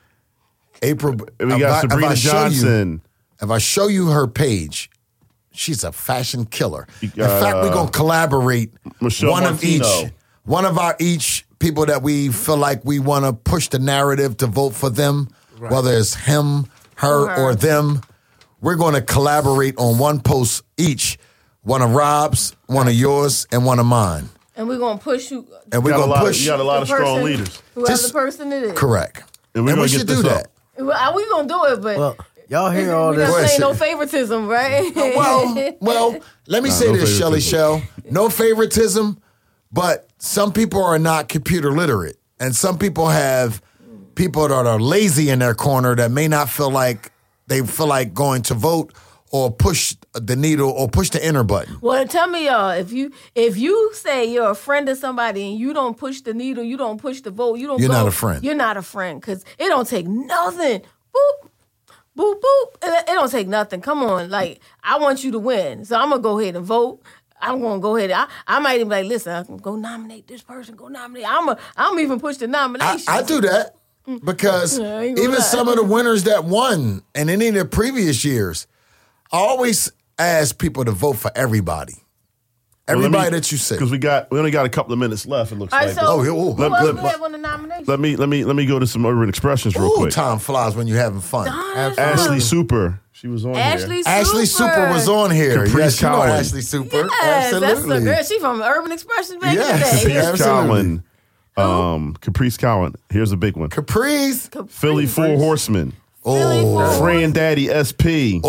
April. We got Sabrina Johnson. If I show you her page, she's a fashion killer. In got, fact, we're gonna collaborate. Michelle one Martino. of each. One of our each people that we feel like we want to push the narrative to vote for them, whether it's him, her, or them. We're going to collaborate on one post each. One of Rob's, one of yours, and one of mine. And we're going to push you. And we're going to push. You got a lot of strong leaders. Whoever the person it is. Correct. And we should do that. Well, we going to do it, but. Well, y'all hear all we this. don't say no favoritism, right? Well, let me say no this, Shelly favoritism. Shell. No favoritism, but some people are not computer literate. And some people have people that are lazy in their corner that may not feel like they feel like going to vote or push the needle or push the enter button. Well, tell me, y'all, if you say you're a friend of somebody and you don't push the needle, you don't push the vote, you don't You're vote, not a friend. You're not a friend because it don't take nothing. Boop, boop, boop. It don't take nothing. Come on. Like, I want you to win. So I'm going to go ahead and vote. I'm going to go ahead. I might even be like, listen, I'm going to go nominate this person. Go nominate. I'm even push the nomination. I do that because I ain't gonna even lie. some of the winners that won and in any of the previous years, I always ask people to vote for everybody. Everybody that you see. Because we only got a couple of minutes left, it looks All right, like. so who who else we have on the nomination? Let me go to some urban expressions real Ooh, quick. time flies when you're having fun. Ashley Super. She was on here. Ashley Super was on here. Caprice Yes, you know Cowan. Ashley Super. Yes, that's Absolutely. the girl. She from Urban Expression back Yes, in the day. yeah. Caprice Cowan. Caprice Cowan. Here's a big one. Caprice. Philly Four Horsemen. Oh. Fran Daddy SP.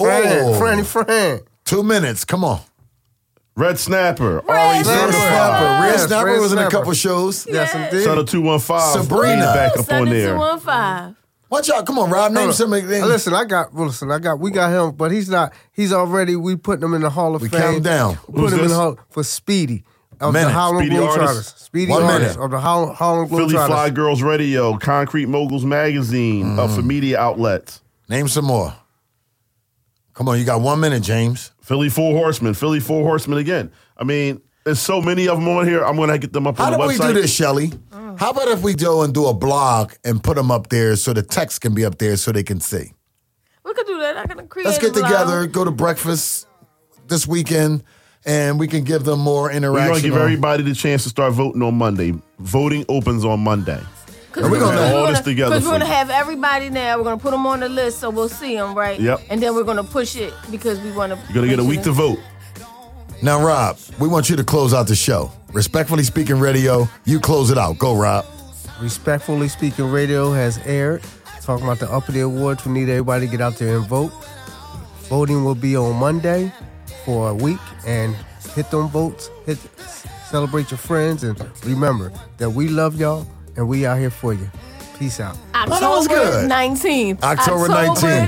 Fran. 2 minutes. Come on. Red Snapper. Red Snapper. Red Yes, Snapper Red was in a Snapper. couple shows. Yes, indeed. Sutter 215. Sabrina. Back up on there. 7215. Watch out. Come on, Rob. Name some of them. Listen, we got him, but he's not. We putting him in the Hall of Fame. We count him down. We put him in the Hall for Speedy. Of the Harlem Globetrotters. Speedy artist of the Harlem Globetrotters. Philly Fly Girls Radio, Concrete Moguls Magazine, for media outlets. Name some more. Come on, you got 1 minute, James. Philly Four Horsemen again. I mean, there's so many of them on here. I'm going to get them up on the website. How do we do this, Shelly? How about if we go and do a blog and put them up there so the text can be up there so they can see? We could do that. I can create. Let's get together, go to breakfast this weekend, and we can give them more interaction. We're going to give everybody the chance to start voting on Monday. Voting opens on Monday. We're going to all this together. Because we're going to have everybody now. We're going to put them on the list so we'll see them, right? Yep. And then we're going to push it because we want to. You're going to get a week to vote. Now, Rob, we want you to close out the show. Respectfully Speaking Radio, you close it out. Go, Rob. Respectfully Speaking Radio has aired. Talking about the Uppity Awards. We need everybody to get out there and vote. Voting will be on Monday for a week. And hit them votes. Celebrate your friends. And remember that we love y'all and we out here for you. Peace out. October 19th. October 19th.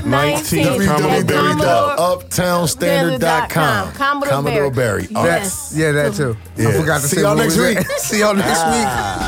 www.uptownstandard.com. Commodore Barry. Yes. Yeah, that too. Yeah. I forgot to say See y'all next week. See y'all next week.